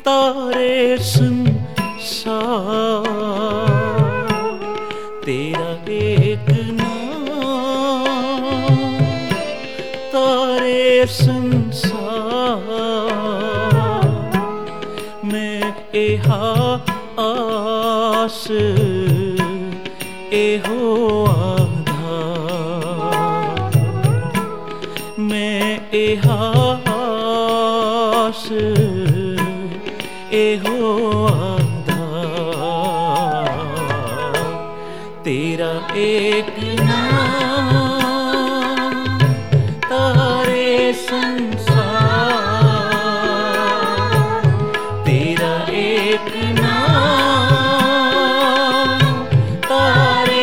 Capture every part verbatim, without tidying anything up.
तारे संसार तेरा एक नाम तारे संसार मैं एहा आस एहो आधार मैं एहा आस एहो आधार तेरा एक नाम तारे संसार तेरा एक नाम तारे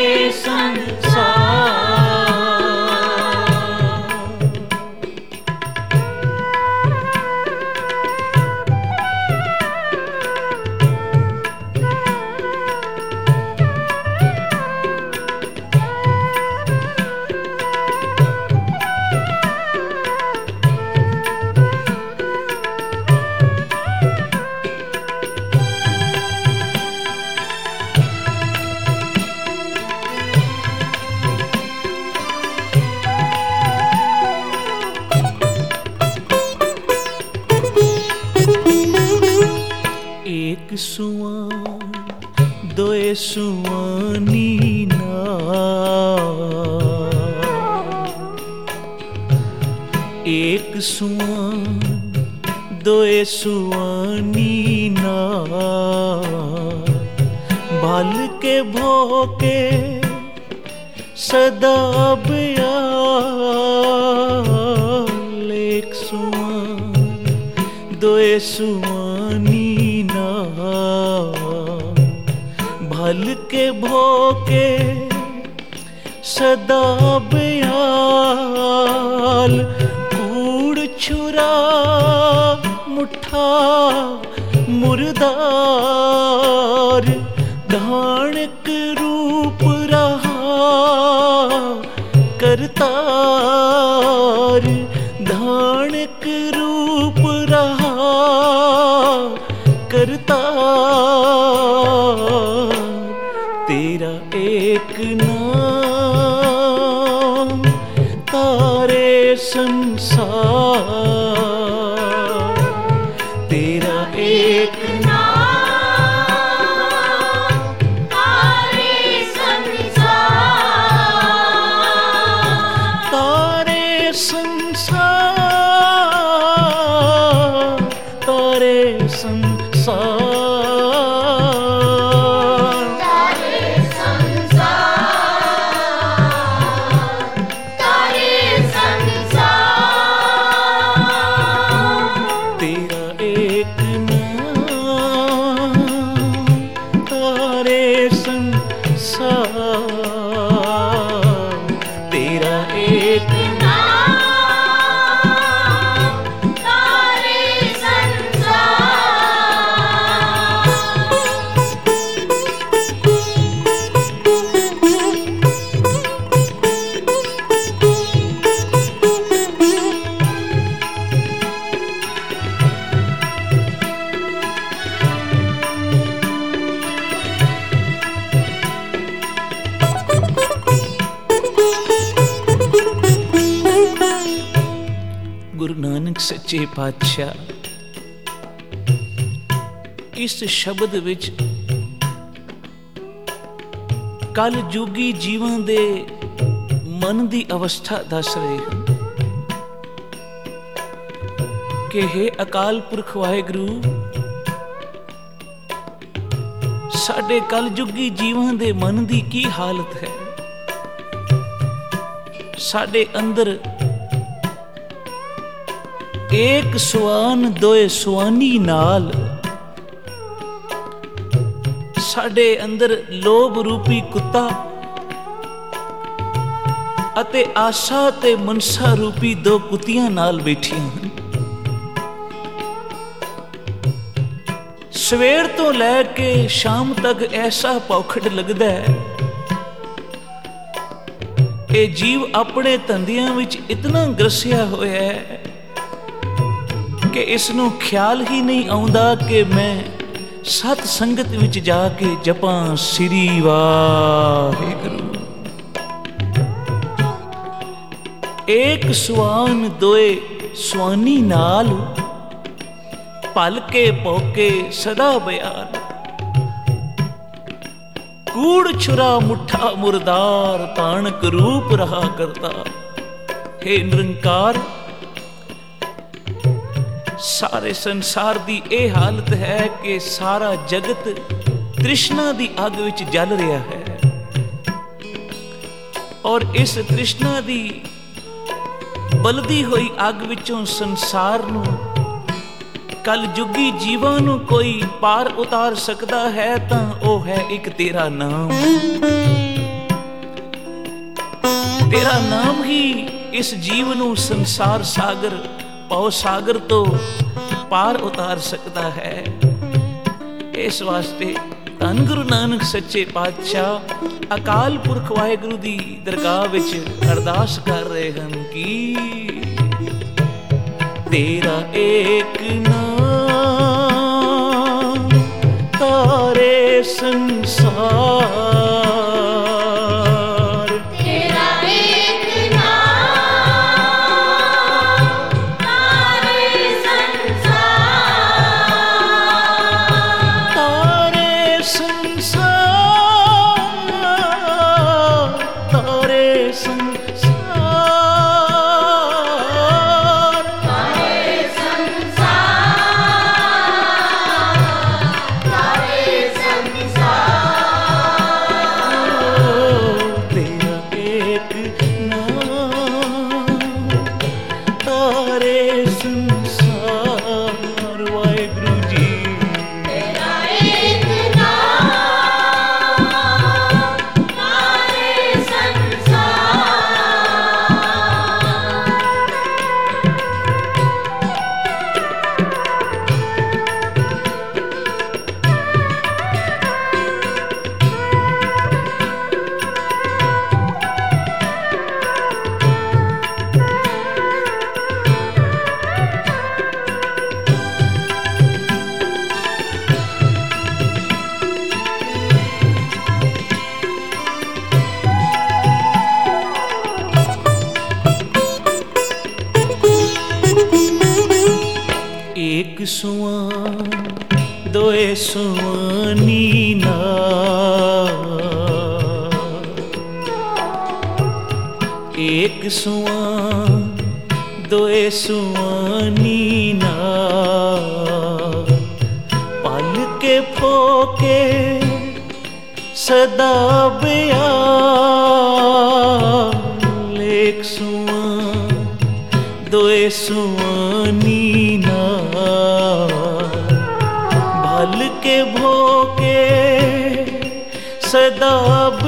एक सुआन दोए सुआनी नाल एक सुआन दोए सुआनी नाल भल के भोके सदा बयाल एक सुआन दोए सुआनी भल के भोके सदा बयाल कूड़ छुरा मुठा मुर्दार धानक रूप रहा करतार धानक रूप रहा करतार तेरा एक नाम तारे संसार तेरा एक नाम तारे संसार तारे संसार तारे संसार तेरा एक नाम तारे गुरु नानक सच्चे पातशाह इस शब्द विच कल जुगी जीवन दे मन दी अवस्था दस रहे हैं कि हे अकाल पुरख वाहिगुरु साडे कल जुगी जीवन दे मन दी की हालत है। साडे अंदर एक सुआन दोए सुआनी नाल साडे अंदर लोभ रूपी कुत्ता अते आशा ते मनसा रूपी दो कुत्तियां नाल बैठियां हैं। सवेर तो लैके शाम तक ऐसा पौखड़ लगदा है कि जीव अपने धंधियां विच इतना ग्रसिया होया है ਕਿ ਇਸ ਨੂੰ ਖਿਆਲ ਹੀ ਨਹੀਂ ਆਉਂਦਾ ਕਿ ਮੈਂ ਸਤ ਸੰਗਤ ਵਿੱਚ ਜਾ ਕੇ ਜਪਾਂ ਸ੍ਰੀ ਵਾਹਿਗੁਰੂ। ਏਕ ਸੁਆਨ ਦੋਏ ਸੁਆਨੀ ਨਾਲ, ਭਲ ਕੇ ਭੌਕੇ ਸਦਾ ਬਿਆਨ। ਕੂੜ ਛੁਰਾ ਮੁੱਠਾ ਮੁਰਦਾਰ, ਤਾਣਕ ਰੂਪ ਰਹਾ ਕਰਤਾ। हे ਨਿਰੰਕਾਰ, ਸਾਰੇ ਸੰਸਾਰ ਦੀ ਇਹ ਹਾਲਤ ਹੈ ਕਿ ਸਾਰਾ ਜਗਤ ਤ੍ਰਿਸ਼ਨਾ ਦੀ ਅੱਗ ਵਿੱਚ ਜਲ ਰਿਹਾ ਹੈ, ਔਰ ਇਸ ਤ੍ਰਿਸ਼ਨਾ ਦੀ ਬਲਦੀ ਹੋਈ ਅੱਗ ਵਿੱਚੋਂ ਸੰਸਾਰ ਨੂੰ, ਕਲ ਜੁਗੀ ਜੀਵਾਂ ਨੂੰ ਕੋਈ ਪਾਰ ਉਤਾਰ ਸਕਦਾ ਹੈ ਤਾਂ ਉਹ ਹੈ ਇੱਕ ਤੇਰਾ ਨਾਮ। ਤੇਰਾ ਨਾਮ ਹੀ ਇਸ ਜੀਵ ਨੂੰ ਸੰਸਾਰ ਸਾਗਰ, ਭਉ ਸਾਗਰ ਤੋਂ ਪਾਰ ਉਤਾਰ ਸਕਦਾ ਹੈ। ਇਸ ਵਾਸਤੇ ਧੰਨ ਗੁਰੂ ਨਾਨਕ ਸੱਚੇ ਪਾਤਸ਼ਾਹ ਅਕਾਲ ਪੁਰਖ ਵਾਹਿਗੁਰੂ ਦੀ ਦਰਗਾਹ ਵਿੱਚ ਅਰਦਾਸ ਕਰ ਰਹੇ ਹਨ ਕਿ ਤੇਰਾ ਏਕ ਨਾਮ ਤਾਰੇ ਸੰਸਾਰ। ਏਕ ਸੁਆਨ ਦੋਏ ਸੁਆਨੀ ਨਾਲ, ਏਕ ਸੁਆਨ ਦੋਏ ਸੁਆਨੀ ਨਾਲ, ਪਲ ਕੇ ਫੋਕੇ ਸਦਾ ਬਿਆਨ। ਏਕ ਸੁਆਨ ਦੋਏ ਸੁਆਨੀ भल के भोके सदा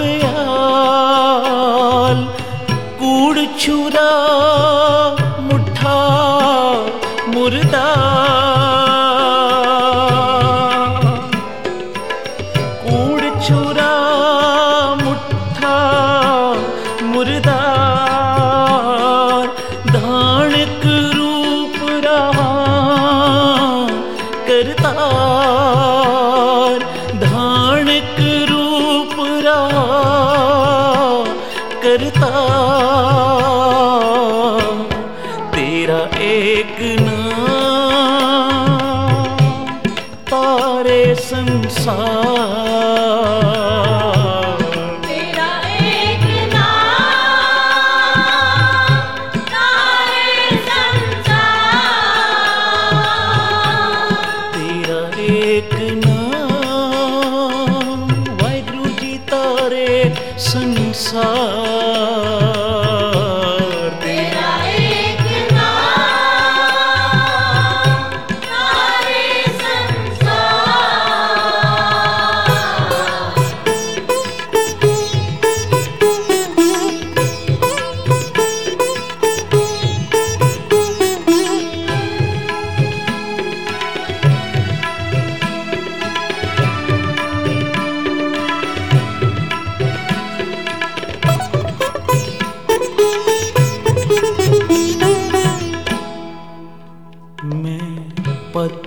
बयाल। कूड़ छुरा मुठा मुर्दा, कूड़ छुरा मुठा मुर्दा, धानक रूप रहा करतार, धानक रूप रहा करतार। तेरा एक नाम तारे संसार, तेरा एक नाम तारे संसार, तेरा एक नाम वाहिगुरु जी तारे संसार। तेरा एक नाम तारे संसार,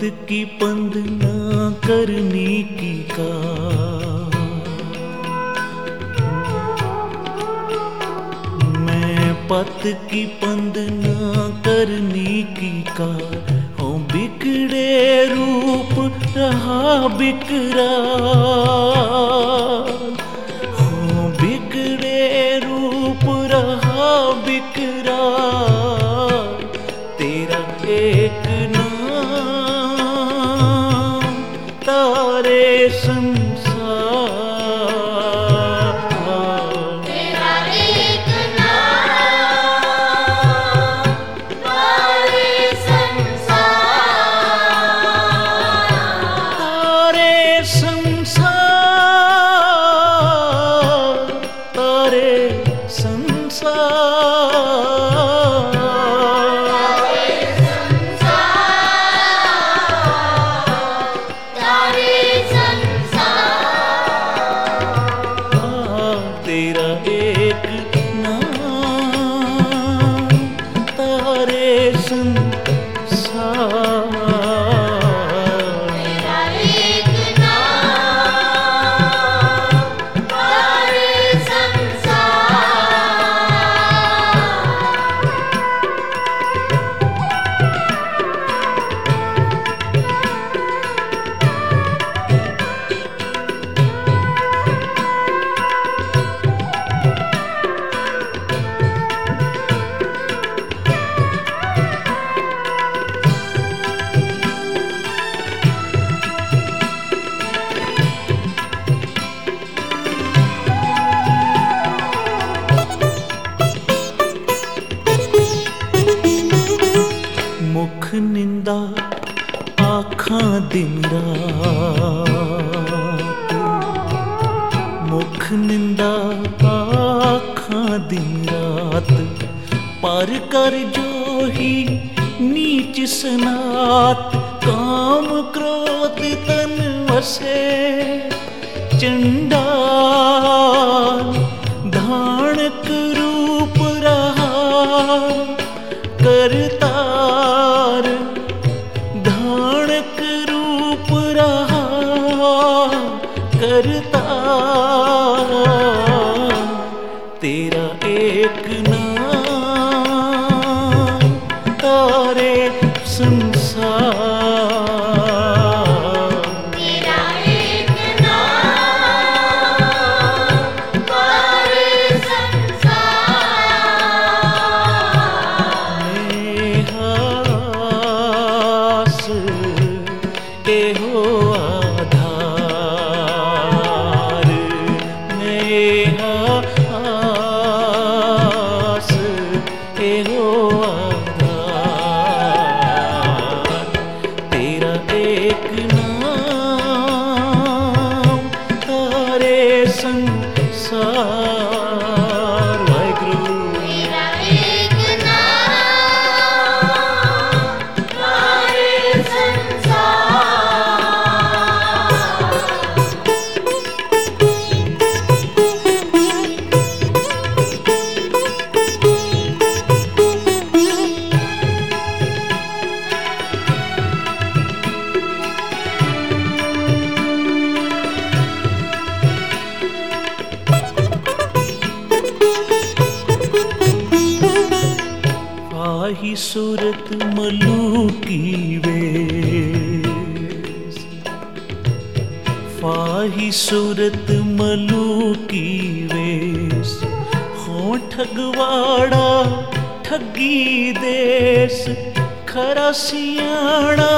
की पंद ना करनी की का, मैं पत की पंद ना करनी की का, हो बिगड़े रूप रहा बिकराल, हो बिगड़े रूप रहा बिकराल, तेरा एक नाम तारे संसार, तेरा एक नाम तारे संसार, तारे संसार, तारे संसार, तारे संसार, तेरा एक नाम तारे संसार, तेरा एक नाम तारे मुख निंदा आँखां दिन रात, मुख निंदा आँखां दिन रात, पर कर जो ही नीच सनात, काम क्रोध तन वसे चंडाल, धानक रूप रहा करतार, धानक रूप रहा करतार, तेरा एक नाम तारे संसार, तेरा एक नाम तारे संसार, हास एहो आधार, हास एहो आधार, तेरा एक नाम तारे संसार, वाहिगुरु। तेरा एक नाम तारे संसार, फाही सूरत मलूकी वेश, फाही सूरत मलूकी वेश, हो ठगवाड़ा ठगी देश, खरा सियाणा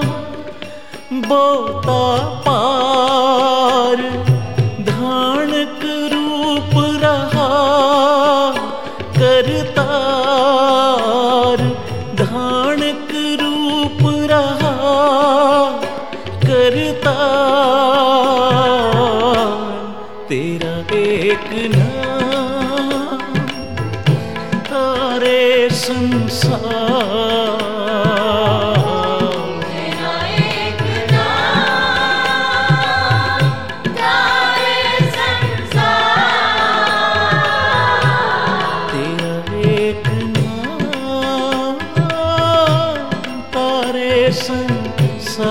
बोता पार, धानक रूप रहा करतार, धानक रूप रहा करतार, तेरा एक नाम तारे संसार, तेरा एक नाम तारे संसार, तेरा एक नाम तारे संसार।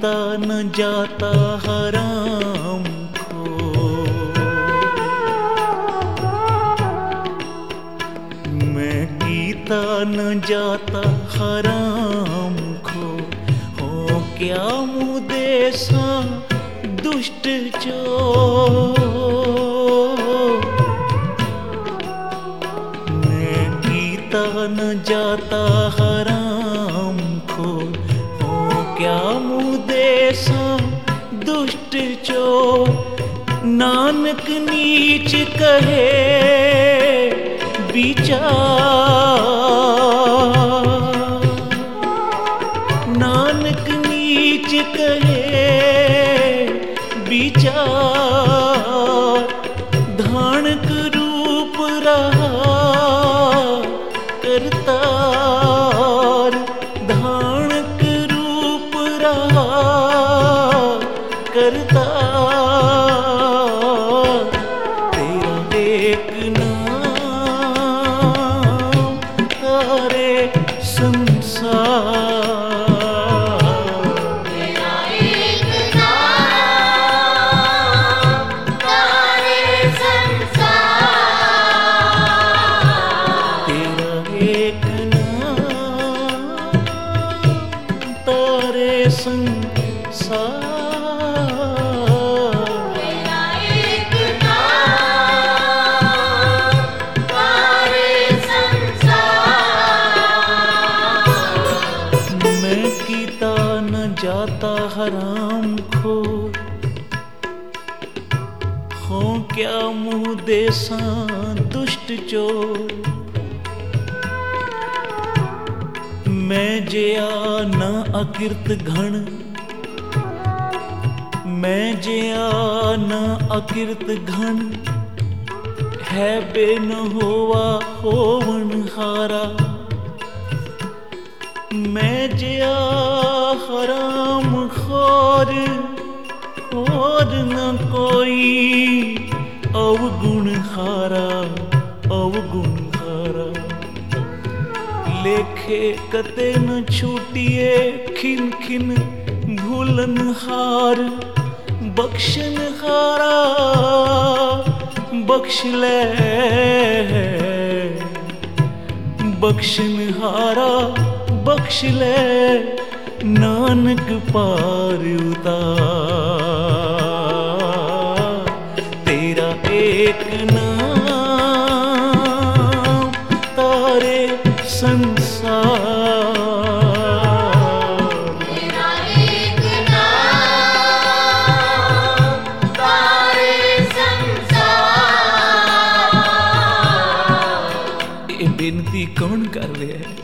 कीता न जाता हराम खो, मैं कीता न जाता हराम खो, हो क्या मुँह देसा दुष्ट चोर, मैं कीता न जाता हराम खो, हो क्या मुँह देसा दुष्ट चोर, नानक नीच कहे विचार, नानक नीच कहे विचार, धानक रूप रहा करतार, धानक रूप रहा करतार, तेरा एक नाम तारे संसार, जाता हराम खोर, हो क्या मुँह देसा दुष्ट चोर, मैं जया न अकीर्त घण, मैं जया न अकीर्त घण, है बे न होवा होवन हारा, मैं जया हराम खोर, और न कोई अवगुण हारा, अवगुण हारा, लेखे कते न छूटिए खिन खिन भूलन हार, बख्शन हारा बख्श ले, बख्शन हारा बख्श ले, नानक पार उतार, तेरा एक नाम तारे संसार, तेरा एक नाम तारे संसार। ये बेनती कौन कर रहा है?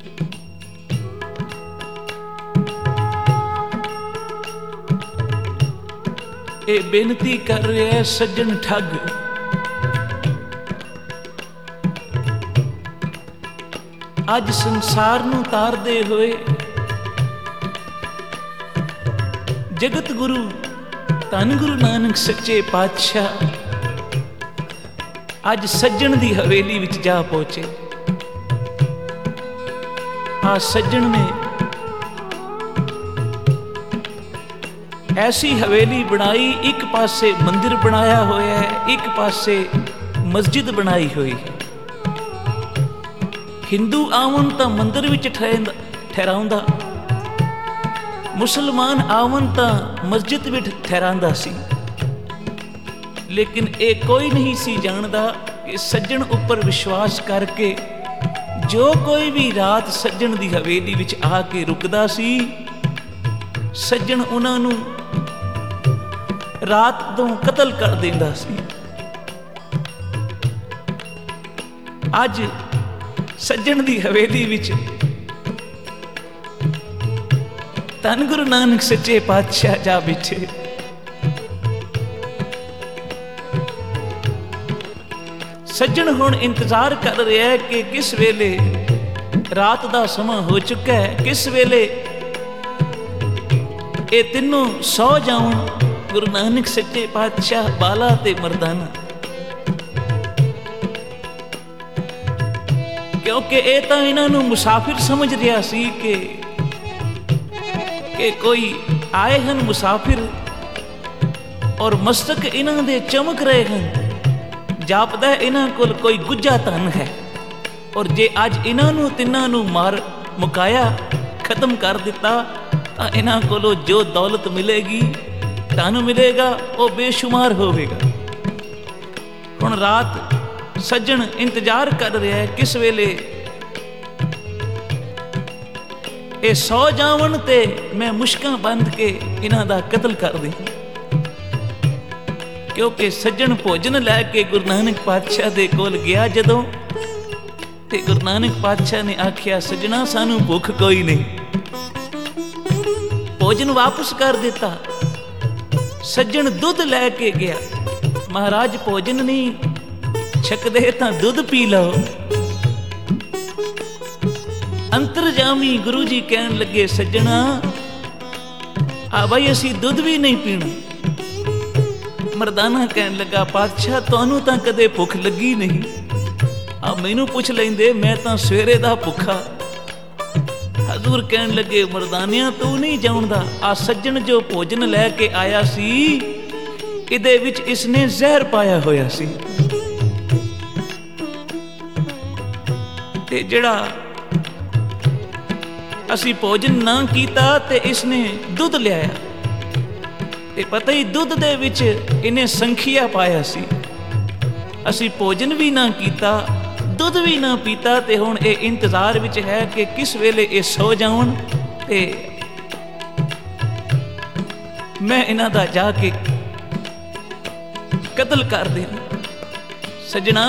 ये बेनती कर रहे है सज्जन ठग, अज संसार नूं तारदे होए जगत गुरु धन गुरु नानक सच्चे पातशाह अज सज्जन दी हवेली विच जा पहुंचे। आ सज्जन ने ऐसी हवेली बनाई, एक पासे मंदिर बनाया होया है, एक पासे मस्जिद बनाई हुई है। हिंदू आवन तां मंदिर विच ठहराउंदा, मुसलमान आवन तां मस्जिद विच ठहरांदा सी, लेकिन ये कोई नहीं सी जानदा कि सज्जन उपर विश्वास करके जो कोई भी रात सज्जन दी हवेली विच आके रुकदा सी, सज्जन उन्हां नूं रात तो कतल कर देंदा सी। अज सज्जन दी हवेली विच धन गुरु नानक सच्चे पातशाह जा बैठे। सज्जन हुण इंतजार कर रहा है कि किस वेले रात दा समा हो चुका है, किस वेले ये तीनों सौ जाउण गुरु नानक सच्चे पातशाह बाला ते मरदाना, क्योंकि ये तो इन्हां नूं मुसाफिर समझ रहा सी कि ये कोई आए हैं मुसाफिर और मस्तक इन्हां दे चमक रहे हैं, जापदा इन्हां कोल कोई गुज्जा धन है। और जे अज इन्हां नूं तिन्हां नूं मार मुकाया, खत्म कर दिता, तां इन्हां कोलों जो दौलत मिलेगी, धन मिलेगा, वो बेशुमार होवेगा। हुण रात सज्जन इंतजार कर रहा है किस वेले ये सौ जावन ते मैं मुश्कां बंध के इन्हां दा कतल कर दी। क्योंकि सज्जन भोजन लैके गुरु नानक पातशाह दे कोल गया जदों, ते गुरु नानक पातशाह ने आख्या सज्जना सानू भुख कोई नहीं। भोजन वापस कर दिता। सज्जन दुध लैके गया, महाराज भोजन नहीं छकदे तां दुध पी लो। अंतरजामी गुरु जी कहन लगे सज्जना आ भाई असी दुध भी नहीं पीना। मरदाना कहन लगा पातशाह तुहानू तां कदे भुख लगी नहीं, आ मैनू पुछ लेंदे, मैं तां सवेरे दा भुखा। हजूर कहन लगे मरदानिया तू नहीं जाणदा, आ सज्जन जो भोजन लैके आया सी इहदे विच इसने जहर पाया होया सी, ते जिहड़ा असी भोजन ना कीता ते इसने दुध लिया, ते पता ही दुध दे विच इन्हें संखिया पाया सी। असी भोजन भी ना कीता, दुध भी ना पीता, ते हुण ये इंतजार विच है कि किस वेले ये सो जावन ते मैं इन्हां दा जाके कतल कर देना। सजना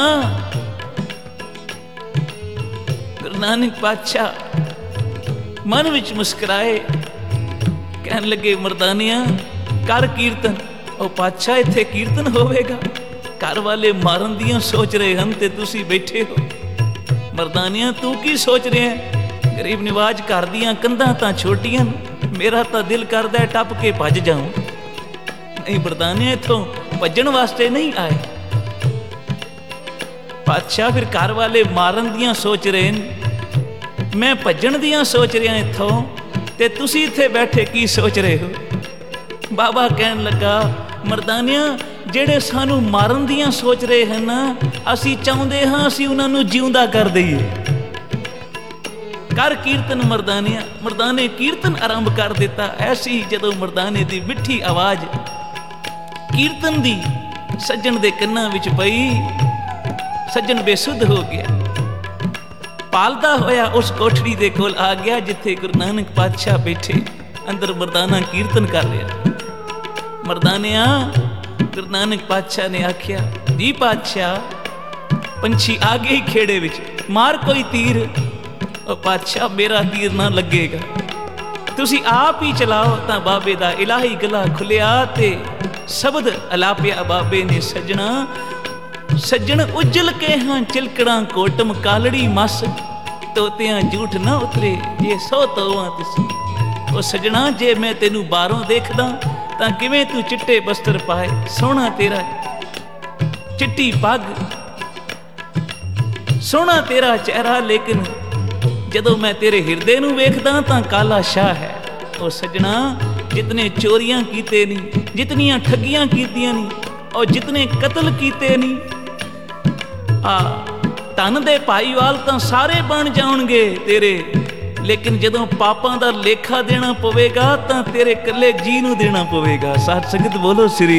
गुरु नानक पातशाह मन विच मुस्कुराए, कहन लगे मरदानिया कर कीर्तन। ओ पातशाह इत्थे कीर्तन होवेगा, घर वाले मारन दियां सोच रहे हैं ते तुसी बैठे हो। मरदानिया तू की सोच रहे हैं? गरीब निवाज घर दियां कंधां तां छोटियां, मेरा तां दिल करदा है टप के भज जाऊं। नहीं मरदानिया इत्थों भजन वास्ते नहीं आए। पातशाह फिर घर वाले मारन दियां सोच रहे हैं, मैं भजन दियां सोच रहा इत्थों, ते तुसी इत्थे बैठे की सोच रहे हो? बाबा कहन लगा मरदानिया जेड़े सानू मारन दियां सोच रहे हैं ना, असी चाहुंदे हां असी उन्हां नू जिउंदा कर दईए। कर कीर्तन मरदानिया। मरदाने कीर्तन आरंभ कर दिता। ऐसी जदों मरदाने दी मिठी आवाज कीर्तन दी सज्जन दे कन्नां विच पई, सज्जन बेसुध हो गया। पालदा होया उस कोठड़ी दे कोल आ गया जिथे गुरु नानक पातशाह बैठे, अंदर मरदाना कीर्तन कर रहा। मरदानिया गुरु नानक पातशाह ने आख्या जी पातशाह पंछी आ गए खेड़े विच, मार कोई तीर। और पातशाह मेरा तीर ना लगेगा, तुसी आप ही चलाओ। तां बाबे दा इलाही गला खुलिया ते शब्द अलापिया बाबे ने सजना सज्जन उजल के हाँ चिलकड़ा कोटम कालड़ी मस, तोतियां झूठ ना उतरे ये सौ तोवां तुसी। ओ सजना जे मैं तेनू बारों देखदा तां किवें तू चिट्टे बस्तर पाए, सोहना तेरा चिट्टी पग, सोहना तेरा चेहरा, लेकिन जदों मैं तेरे हिरदे नू वेखदा तां काला शाह है। ओ सजना जितने चोरियां कीते नहीं, जितनियां ठगियां कीतियां नहीं, और जितने कतल कीते नहीं, आ धन दे भाईवाल तां सारे बन जाणगे तेरे, लेकिन जदों पापां दा लेखा देना पवेगा तां तेरे कल्ले जी नूं देना पवेगा। साध संगत बोलो श्री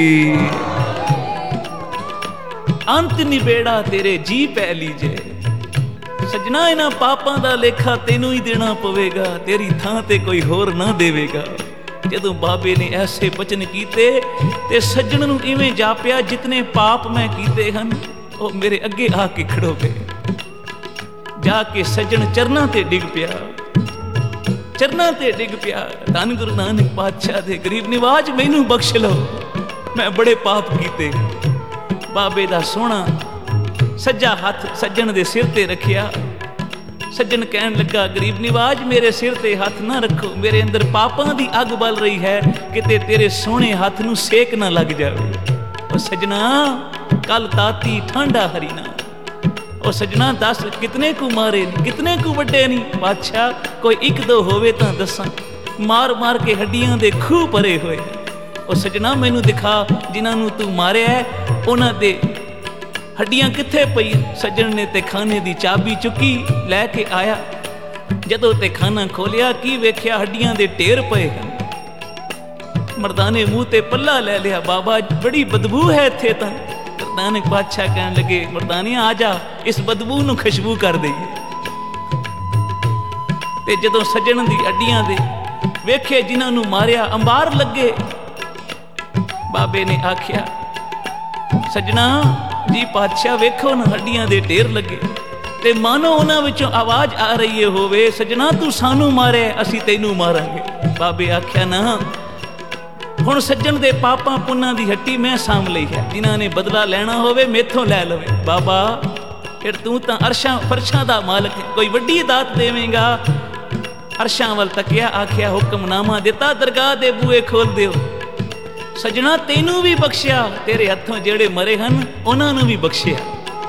अंत निबेड़ा तेरे जी पै लीजे। सजना इन्हां पापां दा लेखा तेनू ही देना पवेगा, तेरी थां ते कोई होर ना देवेगा। जदों बाबे ने ऐसे बचन कीते ते सज्जन नूं इवें जापिया जितने पाप मैं कीते हन वो मेरे अगे आके खड़ो गए। जाके सज्जन चरना ते डिग पिया, चरना ते डिग पिया। धन गुरु नानक पातशाह दे गरीब निवाज मैनू बख्श लो, मैं बड़े पाप कीते। बाबे दा सोहना सज्जा हथ सज्जन दे सिर ते रखिया। सज्जन कहन लगा गरीब निवाज मेरे सिर ते हथ ना रखो, मेरे अंदर पापां दी अग बल रही है, किते तेरे सोहने हथ नूं सेक ना लग जावे। ओ सजना कल ताती ठंडा हरीना। ओ सजना दस कितने कु मारे, कितने कु वड्डे नहीं? बादशाह कोई एक दो होवे तां दसां। ਮਾਰ ਮਾਰ ਕੇ ਹੱਡੀਆਂ ਦੇ ਖੂਹ ਭਰੇ ਹੋਏ। ਉਹ ਸਜਣਾ ਮੈਨੂੰ ਦਿਖਾ ਜਿਨ੍ਹਾਂ ਨੂੰ ਤੂੰ ਮਾਰਿਆ ਉਹਨਾਂ ਦੇ ਹੱਡੀਆਂ ਕਿੱਥੇ ਪਈ। ਸੱਜਣ ਨੇ ਤੇ ਖਾਨੇ ਦੀ ਚਾਬੀ ਚੁੱਕੀ ਲੈ ਕੇ ਆਇਆ। ਜਦੋਂ ਤੇ ਖਾਨਾ ਖੋਲਿਆ ਕੀ ਵੇਖਿਆ, ਹੱਡੀਆਂ ਦੇ ਢੇਰ ਪਏ ਹਨ। ਮਰਦਾਨੇ ਮੂੰਹ ਤੇ ਪੱਲਾ ਲੈ ਲਿਆ, ਬਾਬਾ ਬੜੀ ਬਦਬੂ ਹੈ ਇੱਥੇ ਤਾਂ। ਨਾਨਕ ਬਾਦਸ਼ਾਹ ਕਹਿਣ ਲੱਗੇ, ਮਰਦਾਨੀਆਂ ਆ ਜਾ, ਇਸ ਬਦਬੂ ਨੂੰ ਖੁਸ਼ਬੂ ਕਰ ਦਈਏ। ਤੇ ਜਦੋਂ ਸੱਜਣ ਦੀ ਹੱਡੀਆਂ ਦੇ ਵੇਖੇ ਜਿਨ੍ਹਾਂ ਨੂੰ ਮਾਰਿਆ ਅੰਬਾਰ ਲੱਗੇ, ਬਾਬੇ ਨੇ ਆਖਿਆ, ਸੱਜਣਾ ਜੀ ਪਾਤਸ਼ਾਹ ਵੇਖੋ ਨਾ ਹੱਡੀਆਂ ਦੇ ਢੇਰ ਲੱਗੇ। ਤੇ ਮਾਨੋ ਉਹਨਾਂ ਵਿੱਚੋਂ ਆਵਾਜ਼ ਆ ਰਹੀ ਹੋਵੇ, ਸੱਜਣਾ ਤੂੰ ਸਾਨੂੰ ਮਾਰਿਆ, ਅਸੀਂ ਤੈਨੂੰ ਮਾਰਾਂਗੇ। ਬਾਬੇ ਆਖਿਆ ਨਾ, ਹੁਣ ਸੱਜਣ ਦੇ ਪਾਪਾਂ ਪੁੰਨਾਂ ਦੀ ਹੱਟੀ ਮੈਂ ਸਾਂਭ ਲਈ ਹੈ। ਜਿਨ੍ਹਾਂ ਨੇ ਬਦਲਾ ਲੈਣਾ ਹੋਵੇ ਮੇਥੋਂ ਲੈ ਲਵੇ। ਬਾਬਾ ਫਿਰ ਤੂੰ ਤਾਂ ਅਰਸ਼ਾਂ ਫਰਸ਼ਾਂ ਦਾ ਮਾਲਕ ਹੈ, ਕੋਈ ਵੱਡੀ ਦਾਤ ਦੇਵੇਂਗਾ। ਅਰਸ਼ਾਂ ਵੱਲ ਤੱਕਿਆ, ਆਖਿਆ ਹੁਕਮਨਾਮਾ ਦਿੱਤਾ, ਦਰਗਾਹ ਦੇ ਬੂਹੇ ਖੋਲ ਦਿਓ। ਸੱਜਣਾ ਤੈਨੂੰ ਵੀ ਬਖਸ਼ਿਆ, ਤੇਰੇ ਹੱਥੋਂ ਜਿਹੜੇ ਮਰੇ ਹਨ ਉਹਨਾਂ ਨੂੰ ਵੀ ਬਖਸ਼ਿਆ।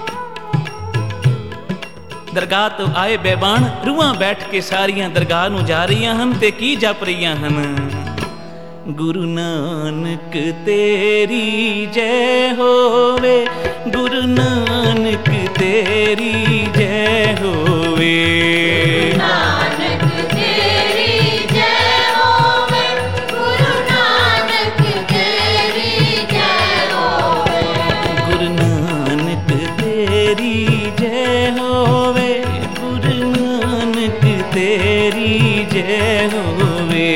ਦਰਗਾਹ ਤੋਂ ਆਏ ਬੈਬਾਨ, ਰੂਹਾਂ ਬੈਠ ਕੇ ਸਾਰੀਆਂ ਦਰਗਾਹ ਨੂੰ ਜਾ ਰਹੀਆਂ ਹਨ ਤੇ ਕੀ ਜਪ ਰਹੀਆਂ ਹਨ। ਗੁਰੂ ਨਾਨਕ ਤੇਰੀ ਜੈ ਹੋਵੇ, ਗੁਰੂ ਨਾਨਕ ਤੇਰੀ ਜੈ ਹੋਵੇ। ਨਾਨਕ ਤੇਰੀ ਜੈ ਹੋਵੇ, ਗੁਰੂ ਨਾਨਕ ਤੇਰੀ ਜੈ ਹੋਵੇ। ਗੁਰੂ ਨਾਨਕ ਤੇਰੀ ਜੈ ਹੋਵੇ, ਗੁਰੂ ਨਾਨਕ ਤੇਰੀ ਜੈ ਹੋਵੇ।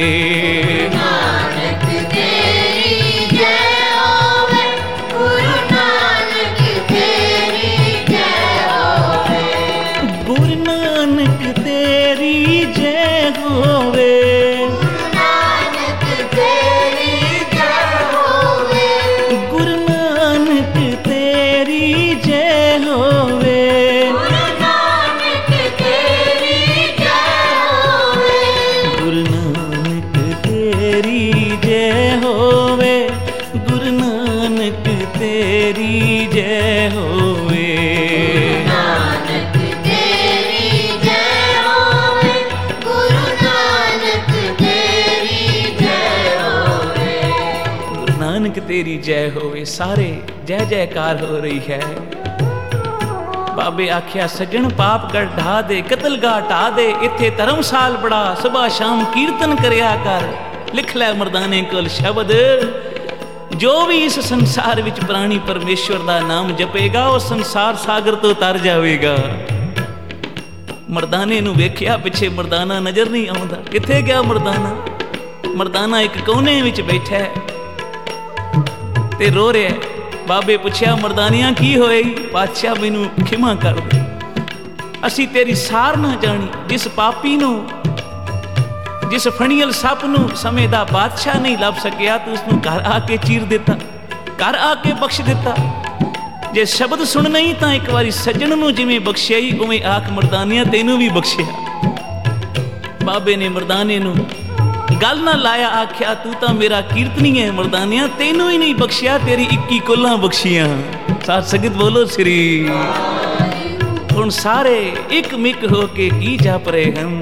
तेरी जय होवे। सारे जय जयकार हो रही है। बाबे आख्या सज्जन पाप गढ़ ढा दे, कतल गा ढा दे, इत्थे धर्मसाल बड़ा, सुबह शाम कीर्तन करया कर। लिख लै मर्दाने कोल शब्द, जो भी इस संसार विच प्राणी परमेश्वर दा नाम जपेगा वो संसार सागर तो तर जावेगा। मर्दाने नूं वेख्या, पिछे मर्दाना नजर नहीं आउंदा। कित्थे गया मर्दाना? मर्दाना एक कोने विच बैठा है ते रो रहा है। बाबे पुछया, मर्दानिया की होए? पातशाह मैनू खिमा कर दे, असी तेरी सार ना जानी। जिस पापी नू, जिस फणीयल सप नू समय दा बादशाह नहीं लभ सकिया, तो उसनू घर आके चीर देता, घर आके बख्श देता। जे शब्द सुन नहीं तो एक बारी सज्जन नू जिवें बख्शिया ही उवें आख मर्दानिया तैनू भी बख्शिया। बाबे ने मर्दाने नू गल ना लाया, आख्या तू तो मेरा कीर्तनी है मर्दानिया, तेनू ही नहीं बख्शिया, तेरी इक्की कुल्लां बख्शियां। साथ संगत बोलो श्री। हुण सारे एक मिक हो के की जप रहे हम,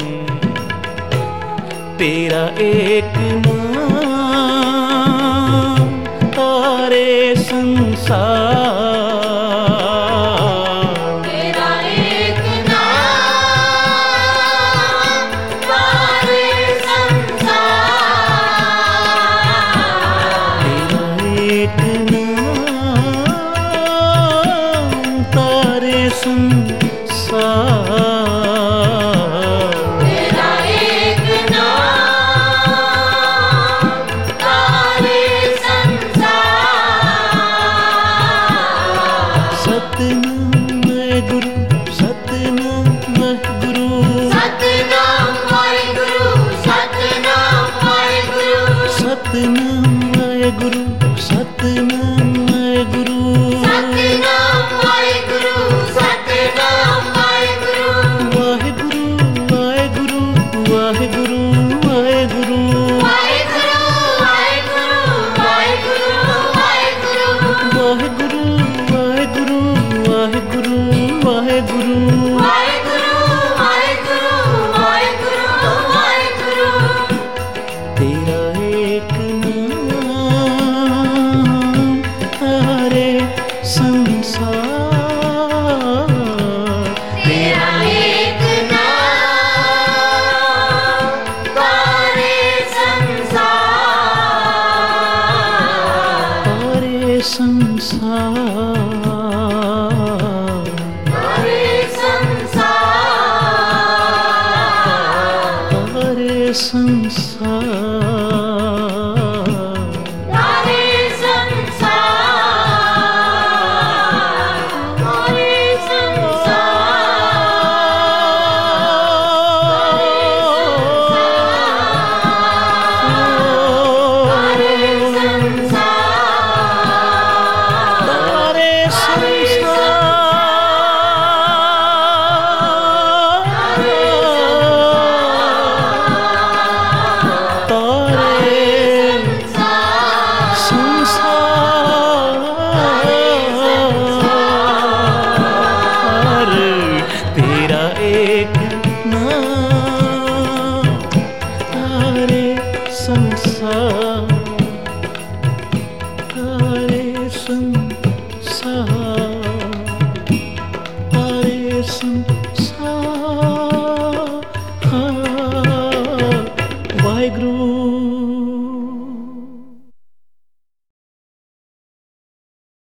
तेरा एक नाम तारे संसार। तेरा एक नाम